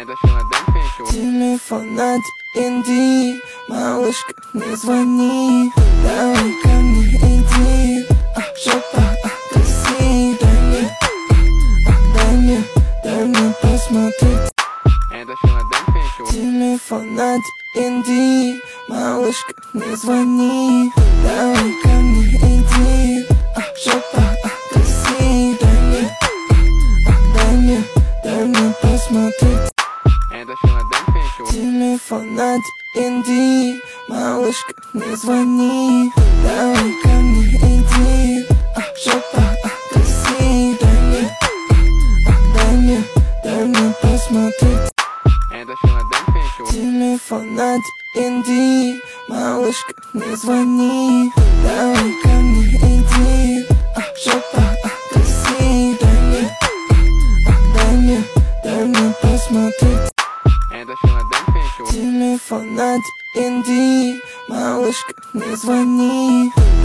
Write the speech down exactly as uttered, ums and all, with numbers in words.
Телефон от Инди, малышка, не звони. Давай ко мне иди, а, жопа, а, тряси. Дай мне, а, а, дай мне, дай мне посмотреть. Телефон от Инди, малышка, не звони. Давай ко мне иди, а, жопа, а, тряси. Дай мне, а, а, дай мне, дай мне посмотреть. Телефон от Инди, малышка, не звони. Давай ко мне иди, а, жопа, а, тряси. Дай мне, а, а, дай мне, дай мне посмотреть. Телефон от Инди, малышка, не звони. Давай ко мне иди, а, жопа, а, тряси. Дай мне, а, а, дай мне, дай мне посмотреть. Телефон от Инди, малышка, не звони.